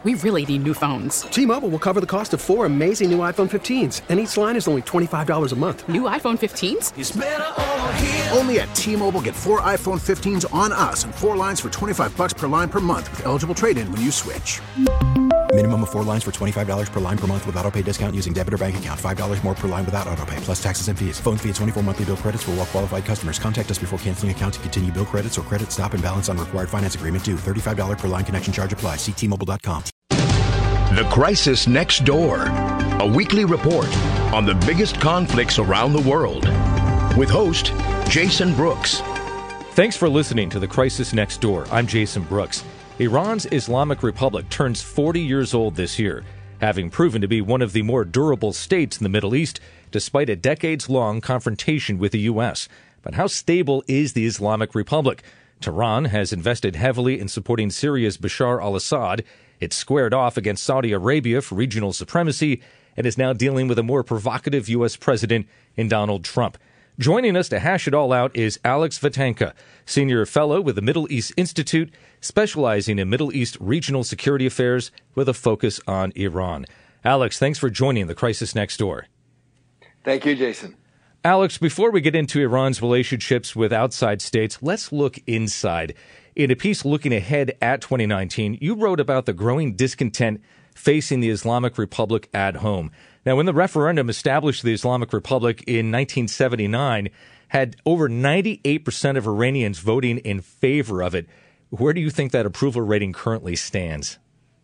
We really need new phones. T-Mobile will cover the cost of 4 amazing new iPhone 15s, and each line is only $25 a month. New iPhone 15s? It's better over here. Only at T-Mobile, get 4 iPhone 15s on us and 4 lines for $25 per line per month with eligible trade-in when you switch. Minimum of 4 lines for $25 per line per month with autopay discount using debit or bank account. $5 more per line without autopay, plus taxes and fees. Phone fee at 24 monthly bill credits for well-qualified customers. Contact us before canceling account to continue bill credits or credit stop and balance on required finance agreement due. $35 per line connection charge applies. See T-Mobile.com. The Crisis Next Door, a weekly report on the biggest conflicts around the world, with host Jason Brooks. Thanks for listening to The Crisis Next Door. I'm Jason Brooks. Iran's Islamic Republic turns 40 years old this year, having proven to be one of the more durable states in the Middle East, despite a decades-long confrontation with the U.S. But how stable is the Islamic Republic? Tehran has invested heavily in supporting Syria's Bashar al-Assad. It's squared off against Saudi Arabia for regional supremacy and is now dealing with a more provocative U.S. president in Donald Trump. Joining us to hash it all out is Alex Vatanka, senior fellow with the Middle East Institute, specializing in Middle East regional security affairs with a focus on Iran. Alex, thanks for joining The Crisis Next Door. Thank you, Jason. Alex, before we get into Iran's relationships with outside states, let's look inside. In a piece looking ahead at 2019, you wrote about the growing discontent facing the Islamic Republic at home. Now, when the referendum established the Islamic Republic in 1979, had over 98% of Iranians voting in favor of it. Where do you think that approval rating currently stands?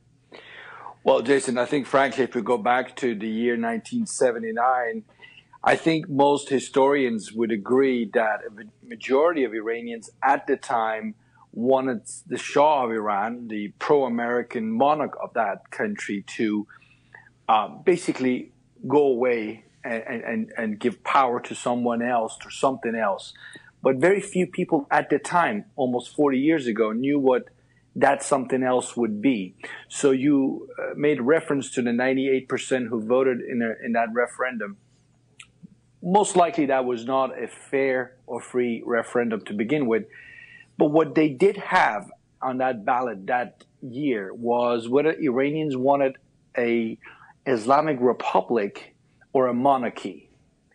Well, Jason, I think, frankly, if we go back to the year 1979, I think most historians would agree that a majority of Iranians at the time wanted the Shah of Iran, the pro-American monarch of that country, to basically go away and give power to someone else or something else. But very few people at the time, almost 40 years ago, knew what that something else would be. So you made reference to the 98% who voted in that referendum. Most likely that was not a fair or free referendum to begin with. But what they did have on that ballot that year was whether Iranians wanted a Islamic Republic or a monarchy.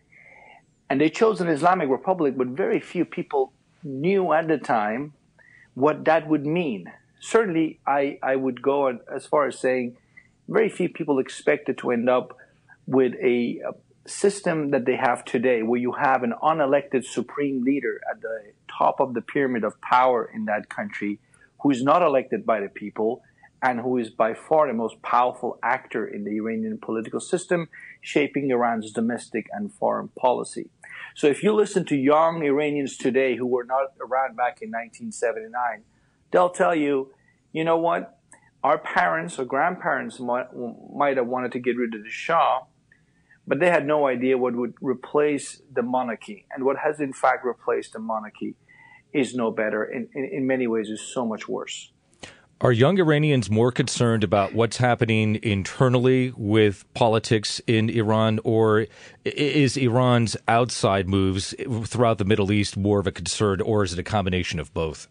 And they chose an Islamic Republic, but very few people knew at the time what that would mean. Certainly, I would go as far as saying very few people expected to end up with a system that they have today, where you have an unelected supreme leader at the top of the pyramid of power in that country, who is not elected by the people and who is by far the most powerful actor in the Iranian political system, shaping Iran's domestic and foreign policy. So if you listen to young Iranians today who were not around back in 1979, they'll tell you, you know what, our parents or grandparents might have wanted to get rid of the Shah, but they had no idea what would replace the monarchy. And what has in fact replaced the monarchy is no better. In many ways, is so much worse. Are young Iranians more concerned about what's happening internally with politics in Iran, or is Iran's outside moves throughout the Middle East more of a concern, or is it a combination of both?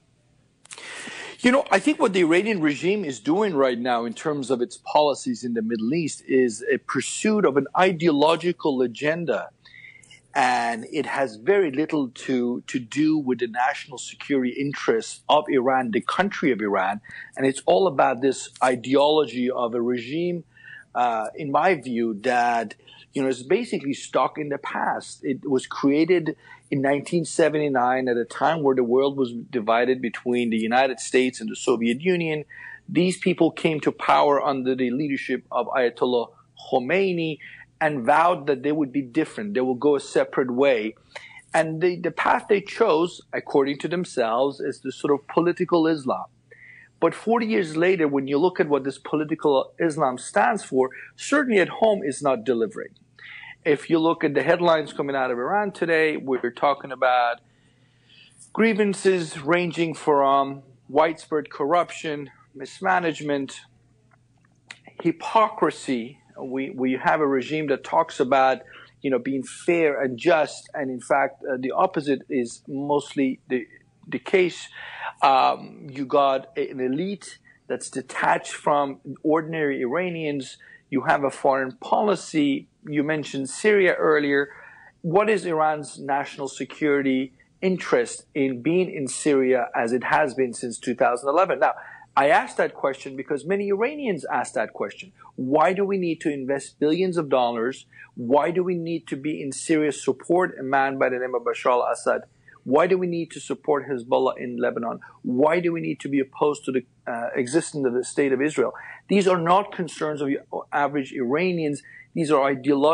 You know, I think what the Iranian regime is doing right now in terms of its policies in the Middle East is a pursuit of an ideological agenda. And it has very little to do with the national security interests of Iran, the country of Iran. And it's all about this ideology of a regime, in my view, that, you know, is basically stuck in the past. It was created in 1979 at a time where the world was divided between the United States and the Soviet Union. These people came to power under the leadership of Ayatollah Khomeini and vowed that they would be different. They will go a separate way. And the path they chose, according to themselves, is the sort of political Islam. But 40 years later, when you look at what this political Islam stands for, certainly at home is not delivering. If you look at the headlines coming out of Iran today, we're talking about grievances ranging from widespread corruption, mismanagement, hypocrisy. We have a regime that talks about, you know, being fair and just, and in fact, the opposite is mostly the case. You got an elite that's detached from ordinary Iranians. You have a foreign policy. You mentioned Syria earlier. What is Iran's national security interest in being in Syria as it has been since 2011? Now, I asked that question because many Iranians ask that question. Why do we need to invest billions of dollars? Why do we need to be in Syria, support a man by the name of Bashar al-Assad? Why do we need to support Hezbollah in Lebanon? Why do we need to be opposed to the existence of the state of Israel? These are not concerns of average Iranians. These are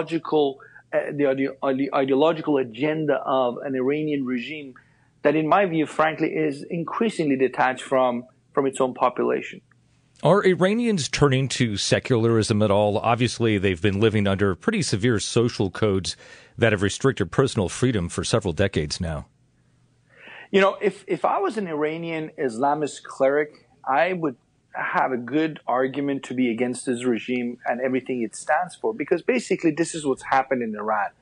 the ideological agenda of an Iranian regime that, in my view, frankly, is increasingly detached from its own population. Are Iranians turning to secularism at all? Obviously, they've been living under pretty severe social codes that have restricted personal freedom for several decades now. You know, if I was an Iranian Islamist cleric, I would have a good argument to be against this regime and everything it stands for, because basically this is what's happened in Iran.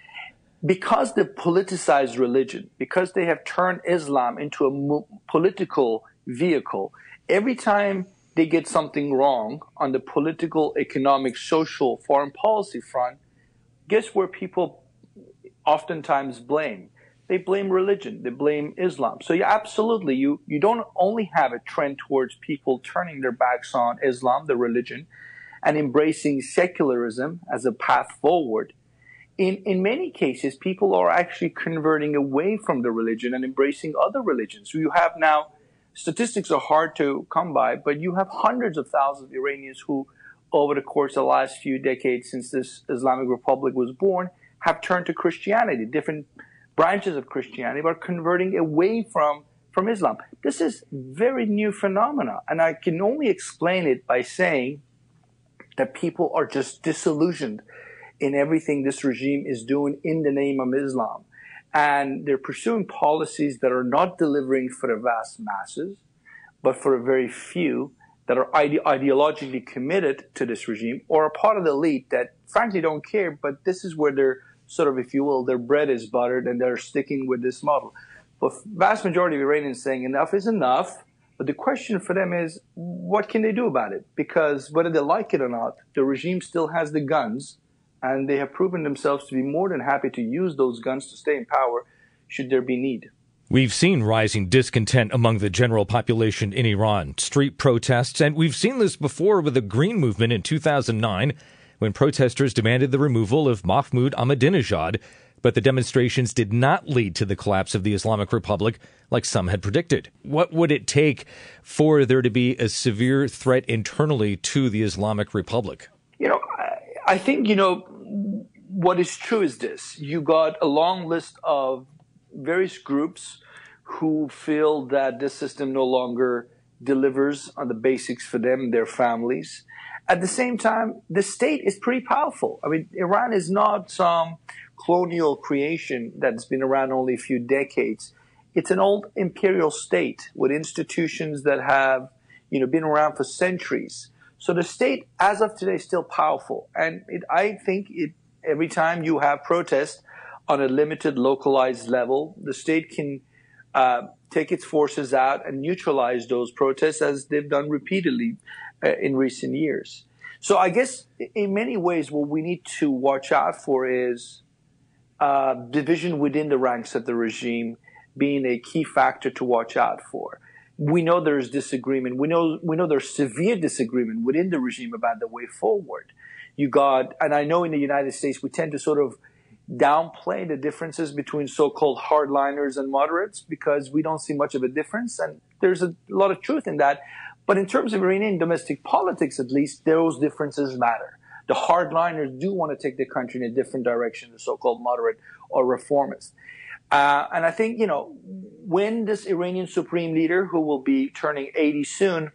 Because they politicized religion, because they have turned Islam into a political vehicle, every time they get something wrong on the political, economic, social, foreign policy front, guess where people oftentimes blame? They blame religion. They blame Islam. So absolutely, you don't only have a trend towards people turning their backs on Islam, the religion, and embracing secularism as a path forward. In many cases, people are actually converting away from the religion and embracing other religions. So you have now, statistics are hard to come by, but you have hundreds of thousands of Iranians who, over the course of the last few decades since this Islamic Republic was born, have turned to Christianity, different branches of Christianity, but converting away from Islam. This is very new phenomena, and I can only explain it by saying that people are just disillusioned in everything this regime is doing in the name of Islam. And they're pursuing policies that are not delivering for the vast masses, but for a very few that are ideologically committed to this regime or are part of the elite that frankly don't care, but this is where they're sort of, if you will, their bread is buttered and they're sticking with this model. But vast majority of Iranians saying enough is enough. But the question for them is, what can they do about it? Because whether they like it or not, the regime still has the guns, and they have proven themselves to be more than happy to use those guns to stay in power should there be need. We've seen rising discontent among the general population in Iran, street protests, and we've seen this before with the Green Movement in 2009, when protesters demanded the removal of Mahmoud Ahmadinejad, but the demonstrations did not lead to the collapse of the Islamic Republic like some had predicted. What would it take for there to be a severe threat internally to the Islamic Republic? You know, I think, what is true is this. You got a long list of various groups who feel that this system no longer delivers on the basics for them and their families. At the same time, the state is pretty powerful. I mean, Iran is not some colonial creation that's been around only a few decades. It's an old imperial state with institutions that have, been around for centuries. So the state, as of today, is still powerful. And I think every time you have protests on a limited, localized level, the state can take its forces out and neutralize those protests, as they've done repeatedly in recent years. So I guess in many ways what we need to watch out for is division within the ranks of the regime being a key factor to watch out for. We know there's disagreement. We know there's severe disagreement within the regime about the way forward. And I know in the United States we tend to sort of downplay the differences between so-called hardliners and moderates because we don't see much of a difference, and there's a lot of truth in that. But in terms of Iranian domestic politics, at least, those differences matter. The hardliners do want to take the country in a different direction, the so-called moderate or reformist. And I think, when this Iranian supreme leader, who will be turning 80 soon,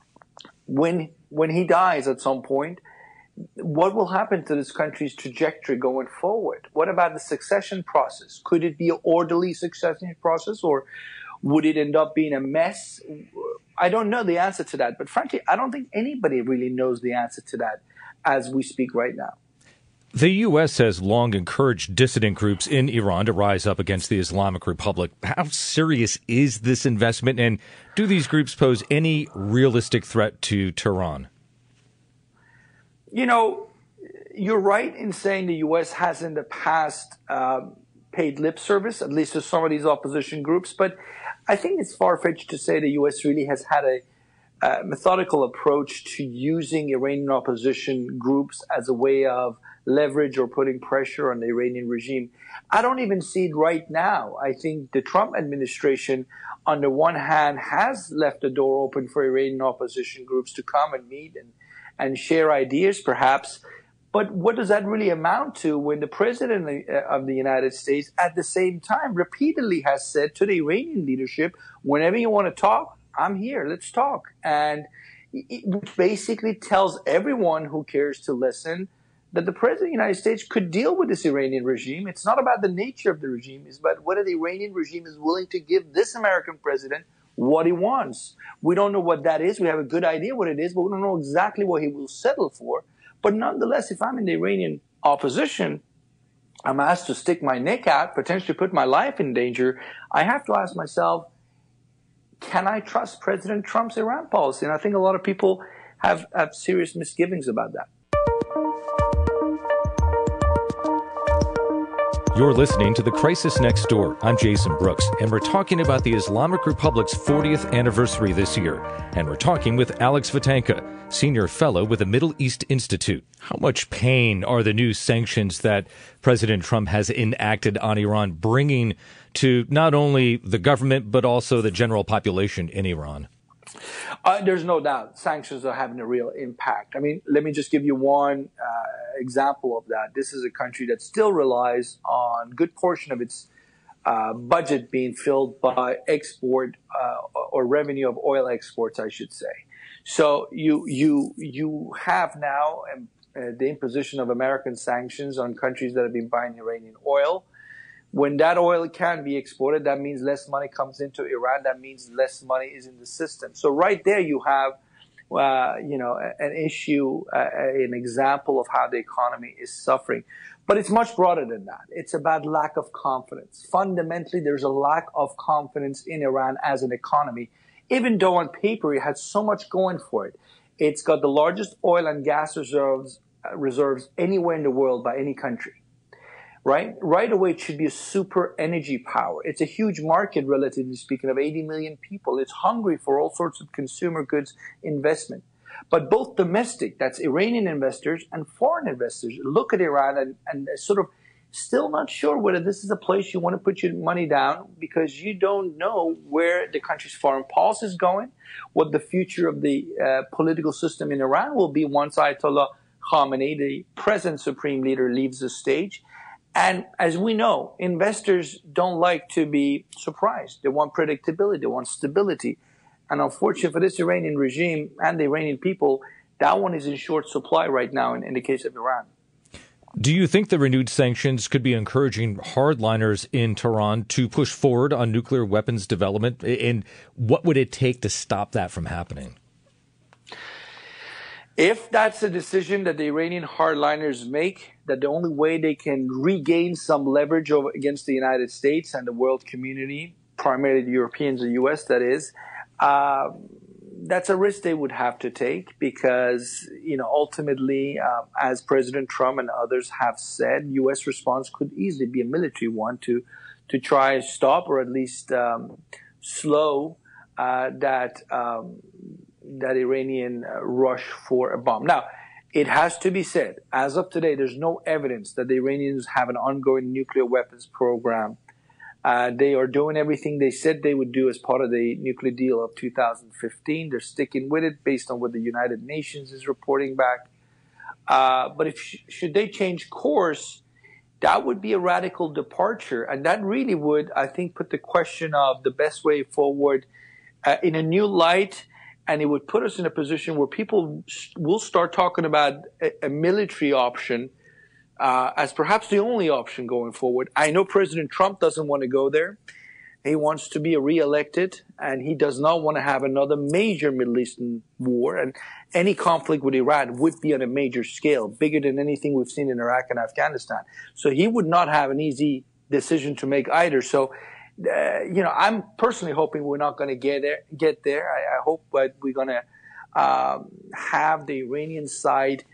when he dies at some point, what will happen to this country's trajectory going forward? What about the succession process? Could it be an orderly succession process, or would it end up being a mess? I don't know the answer to that, but frankly, I don't think anybody really knows the answer to that as we speak right now. The U.S. has long encouraged dissident groups in Iran to rise up against the Islamic Republic. How serious is this investment, and do these groups pose any realistic threat to Tehran? You know, you're right in saying the U.S. has in the past paid lip service, at least to some of these opposition groups, but I think it's far-fetched to say the U.S. really has had a methodical approach to using Iranian opposition groups as a way of leverage or putting pressure on the Iranian regime. I don't even see it right now. I think the Trump administration, on the one hand, has left the door open for Iranian opposition groups to come and meet and share ideas, perhaps. But what does that really amount to when the president of the United States, at the same time, repeatedly has said to the Iranian leadership, whenever you want to talk, I'm here, let's talk. And it basically tells everyone who cares to listen that the president of the United States could deal with this Iranian regime. It's not about the nature of the regime. It's about whether the Iranian regime is willing to give this American president what he wants. We don't know what that is. We have a good idea what it is, but we don't know exactly what he will settle for. But nonetheless, if I'm in the Iranian opposition, I'm asked to stick my neck out, potentially put my life in danger. I have to ask myself, can I trust President Trump's Iran policy? And I think a lot of people have serious misgivings about that. You're listening to The Crisis Next Door. I'm Jason Brooks, and we're talking about the Islamic Republic's 40th anniversary this year. And we're talking with Alex Vatanka, Senior Fellow with the Middle East Institute. How much pain are the new sanctions that President Trump has enacted on Iran bringing to not only the government, but also the general population in Iran? There's no doubt sanctions are having a real impact. I mean, let me just give you one example of that. This is a country that still relies on a good portion of its budget being filled by export or revenue of oil exports, I should say. So you have now the imposition of American sanctions on countries that have been buying Iranian oil. When that oil can be exported, that means less money comes into Iran. That means less money is in the system. So right there you have, an issue, an example of how the economy is suffering. But it's much broader than that. It's about lack of confidence. Fundamentally, there's a lack of confidence in Iran as an economy, even though on paper it has so much going for it. It's got the largest oil and gas reserves anywhere in the world by any country. Right away, it should be a super energy power. It's a huge market, relatively speaking, of 80 million people. It's hungry for all sorts of consumer goods investment. But both domestic, that's Iranian investors, and foreign investors look at Iran and sort of still not sure whether this is a place you want to put your money down, because you don't know where the country's foreign policy is going, what the future of the political system in Iran will be once Ayatollah Khamenei, the present supreme leader, leaves the stage. And as we know, investors don't like to be surprised. They want predictability. They want stability. And unfortunately for this Iranian regime and the Iranian people, that one is in short supply right now in the case of Iran. Do you think the renewed sanctions could be encouraging hardliners in Tehran to push forward on nuclear weapons development? And what would it take to stop that from happening? If that's a decision that the Iranian hardliners make, that the only way they can regain some leverage against the United States and the world community, primarily the Europeans, the U.S., that is, that's a risk they would have to take because, ultimately, as President Trump and others have said, U.S. response could easily be a military one to try to stop or at least slow that Iranian rush for a bomb. Now, it has to be said, as of today, there's no evidence that the Iranians have an ongoing nuclear weapons program. They are doing everything they said they would do as part of the nuclear deal of 2015. They're sticking with it based on what the United Nations is reporting back. But should they change course, that would be a radical departure. And that really would, I think, put the question of the best way forward in a new light. And it would put us in a position where people will start talking about a military option as perhaps the only option going forward. I know President Trump doesn't want to go there. He wants to be reelected, and he does not want to have another major Middle Eastern war. And any conflict with Iran would be on a major scale, bigger than anything we've seen in Iraq and Afghanistan. So he would not have an easy decision to make either. So, I'm personally hoping we're not going to get there. I hope that we're going to have the Iranian side,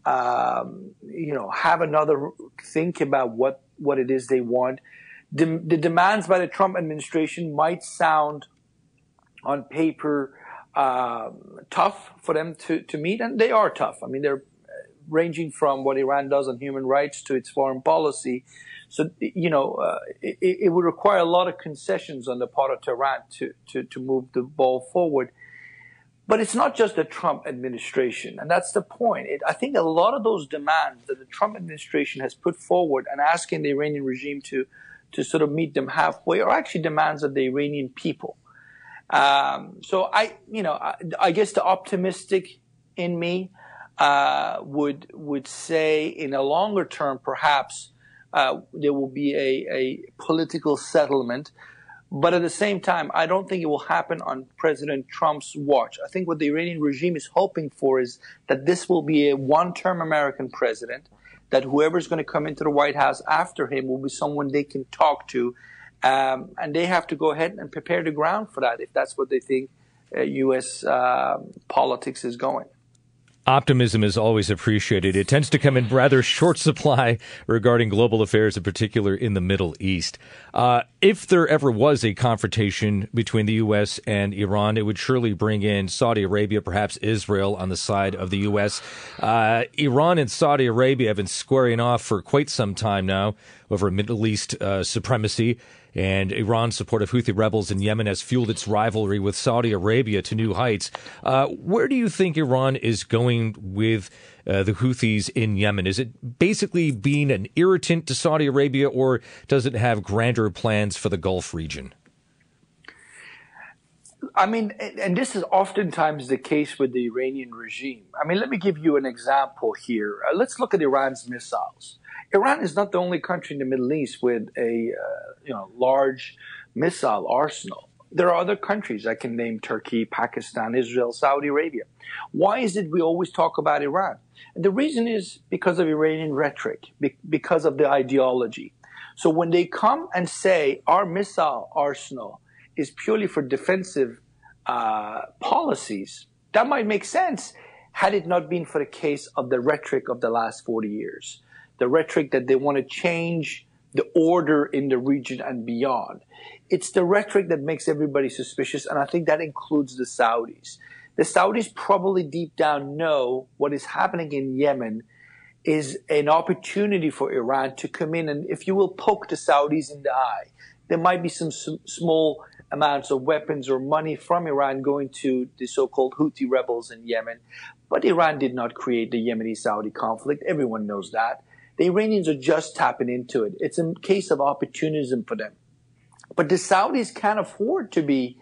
have another think about what it is they want. The demands by the Trump administration might sound on paper tough for them to meet, and they are tough. I mean, they're ranging from what Iran does on human rights to its foreign policy. So, it would require a lot of concessions on the part of Tehran to move the ball forward. But it's not just the Trump administration, and that's the point. I think a lot of those demands that the Trump administration has put forward and asking the Iranian regime to sort of meet them halfway are actually demands of the Iranian people. So I guess the optimistic in me would say in a longer term, perhaps there will be a political settlement. But at the same time, I don't think it will happen on President Trump's watch. I think what the Iranian regime is hoping for is that this will be a one-term American president, that whoever's going to come into the White House after him will be someone they can talk to. And they have to go ahead and prepare the ground for that if that's what they think U.S. Politics is going. Optimism is always appreciated. It tends to come in rather short supply regarding global affairs, in particular in the Middle East. If there ever was a confrontation between the U.S. and Iran, it would surely bring in Saudi Arabia, perhaps Israel on the side of the U.S. Iran and Saudi Arabia have been squaring off for quite some time now over Middle East supremacy. And Iran's support of Houthi rebels in Yemen has fueled its rivalry with Saudi Arabia to new heights. Where do you think Iran is going with the Houthis in Yemen? Is it basically being an irritant to Saudi Arabia, or does it have grander plans for the Gulf region? I mean, and this is oftentimes the case with the Iranian regime. I mean, let me give you an example here. Let's look at Iran's missiles. Iran is not the only country in the Middle East with a large missile arsenal. There are other countries I can name: Turkey, Pakistan, Israel, Saudi Arabia. Why is it we always talk about Iran? And the reason is because of Iranian rhetoric, because of the ideology. So when they come and say our missile arsenal is purely for defensive policies, that might make sense had it not been for the case of the rhetoric of the last 40 years. The rhetoric that they want to change the order in the region and beyond. It's the rhetoric that makes everybody suspicious, and I think that includes the Saudis. The Saudis probably deep down know what is happening in Yemen is an opportunity for Iran to come in and, if you will, poke the Saudis in the eye. There might be some small amounts of weapons or money from Iran going to the so-called Houthi rebels in Yemen, but Iran did not create the Yemeni-Saudi conflict. Everyone knows that. The Iranians are just tapping into it. It's a case of opportunism for them. But the Saudis can't afford to be,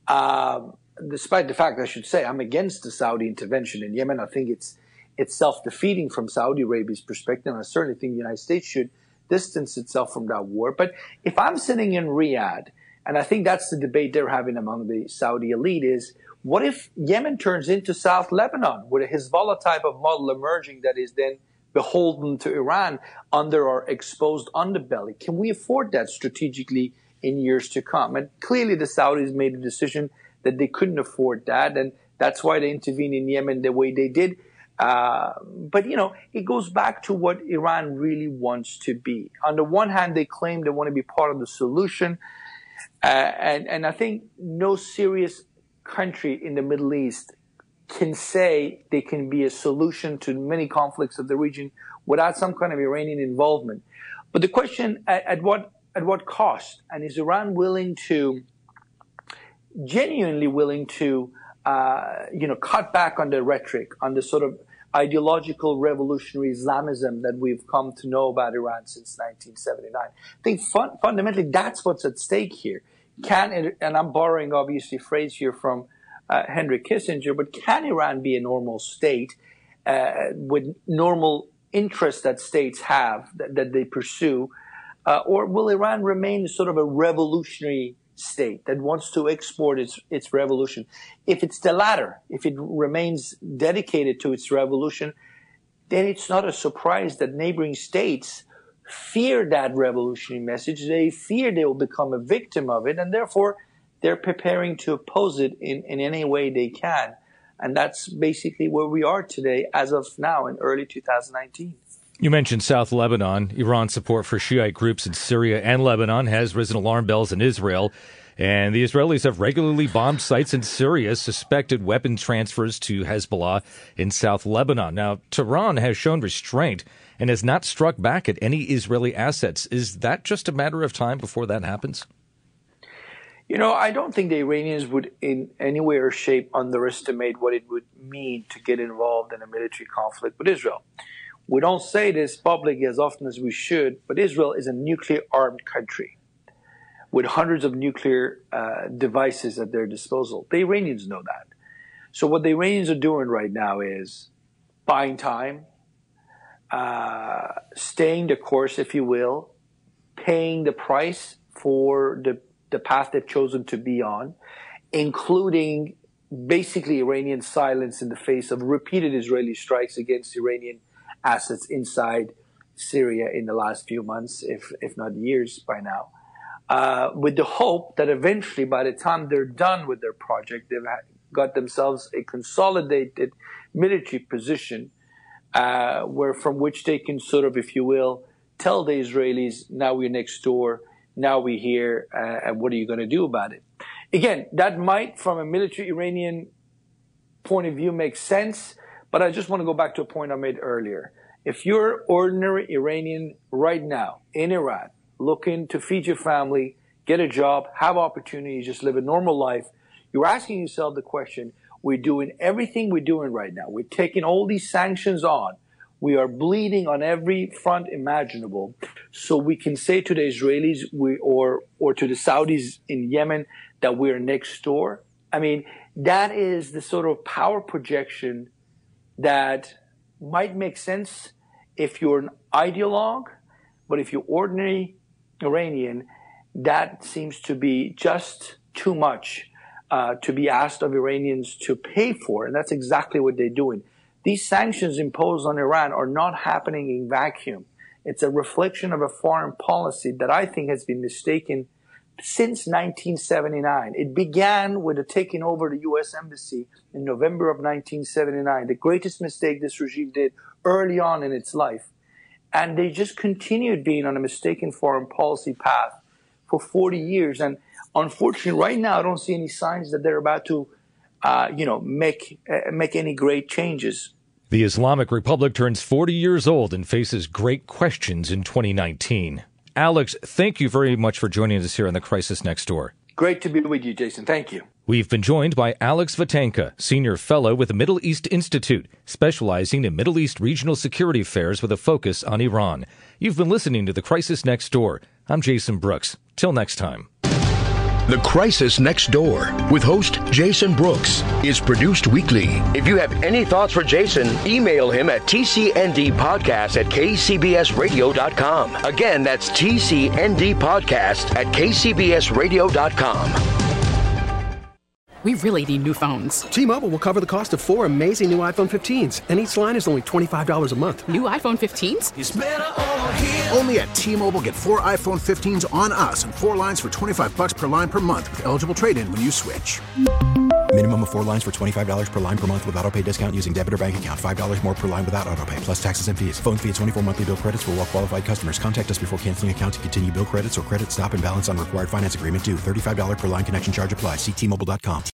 despite the fact, I should say, I'm against the Saudi intervention in Yemen. I think it's self-defeating from Saudi Arabia's perspective, and I certainly think the United States should distance itself from that war. But if I'm sitting in Riyadh, and I think that's the debate they're having among the Saudi elite, is what if Yemen turns into South Lebanon with a Hezbollah type of model emerging that is then beholden to Iran under our exposed underbelly? Can we afford that strategically in years to come? And clearly the Saudis made a decision that they couldn't afford that, and that's why they intervened in Yemen the way they did. But, it goes back to what Iran really wants to be. On the one hand, they claim they want to be part of the solution. And I think no serious country in the Middle East can say they can be a solution to many conflicts of the region without some kind of Iranian involvement. But the question, at what cost? And is Iran genuinely willing to, cut back on the rhetoric, on the sort of ideological revolutionary Islamism that we've come to know about Iran since 1979? I think fundamentally that's what's at stake here. And I'm borrowing obviously a phrase here from Henry Kissinger, but can Iran be a normal state with normal interests that states have that they pursue, or will Iran remain sort of a revolutionary state that wants to export its revolution. If it's the latter, if it remains dedicated to its revolution, then it's not a surprise that neighboring states fear that revolutionary message. They fear they will become a victim of it, and therefore they're preparing to oppose it in any way they can. And that's basically where we are today, as of now, in early 2019. You mentioned South Lebanon. Iran's support for Shiite groups in Syria and Lebanon has risen alarm bells in Israel. And the Israelis have regularly bombed sites in Syria, suspected weapon transfers to Hezbollah in South Lebanon. Now, Tehran has shown restraint and has not struck back at any Israeli assets. Is that just a matter of time before that happens? You know, I don't think the Iranians would in any way or shape underestimate what it would mean to get involved in a military conflict with Israel. We don't say this publicly as often as we should, but Israel is a nuclear-armed country with hundreds of nuclear devices at their disposal. The Iranians know that. So what the Iranians are doing right now is buying time, staying the course, if you will, paying the price for the path they've chosen to be on, including basically Iranian silence in the face of repeated Israeli strikes against Iranian assets inside Syria in the last few months, if not years by now, with the hope that eventually, by the time they're done with their project, they've got themselves a consolidated military position from which they can sort of, if you will, tell the Israelis, now we're next door, now we're here, and what are you going to do about it? Again, that might, from a military Iranian point of view, make sense, but I just want to go back to a point I made earlier. If you're ordinary Iranian right now in Iran, looking to feed your family, get a job, have opportunities, just live a normal life, you're asking yourself the question, we're doing everything we're doing right now. We're taking all these sanctions on. We are bleeding on every front imaginable. So we can say to the Israelis or to the Saudis in Yemen that we're next door. I mean, that is the sort of power projection that might make sense if you're an ideologue, but if you're ordinary Iranian, that seems to be just too much to be asked of Iranians to pay for, and that's exactly what they're doing. These sanctions imposed on Iran are not happening in vacuum. It's a reflection of a foreign policy that I think has been mistaken since 1979. It began with the taking over the U.S. Embassy in November of 1979, the greatest mistake this regime did early on in its life. And they just continued being on a mistaken foreign policy path for 40 years. And unfortunately, right now, I don't see any signs that they're about to, make any great changes. The Islamic Republic turns 40 years old and faces great questions in 2019. Alex, thank you very much for joining us here on The Crisis Next Door. Great to be with you, Jason. Thank you. We've been joined by Alex Vatanka, Senior Fellow with the Middle East Institute, specializing in Middle East regional security affairs with a focus on Iran. You've been listening to The Crisis Next Door. I'm Jason Brooks. Till next time. The Crisis Next Door with host Jason Brooks is produced weekly. If you have any thoughts for Jason, email him at tcndpodcast@kcbsradio.com. Again, that's tcndpodcast@kcbsradio.com. We really need new phones. T-Mobile will cover the cost of 4 amazing new iPhone 15s, and each line is only $25 a month. New iPhone 15s? It's better over here. Only at T-Mobile, get 4 iPhone 15s on us and 4 lines for $25 per line per month with eligible trade-in when you switch. Minimum of 4 lines for $25 per line per month with autopay discount using debit or bank account. $5 more per line without autopay, plus taxes and fees. Phone fee at 24 monthly bill credits for well-qualified customers. Contact us before canceling account to continue bill credits or credit stop and balance on required finance agreement due. $35 per line connection charge applies. See T-Mobile.com.